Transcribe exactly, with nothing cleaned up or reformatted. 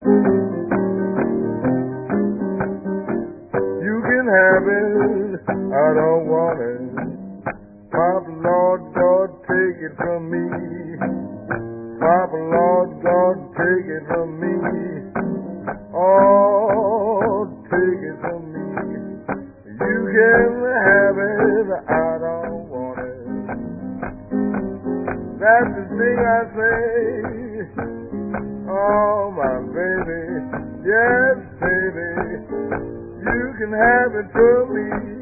You can have it, I don't want it. Papa, Lord God, take it from me. Papa, Lord God, take it from me. Oh, take it from me. You can have it, I don't want it. That's the thing I say. Oh, my baby, yes, baby, you can have it from me.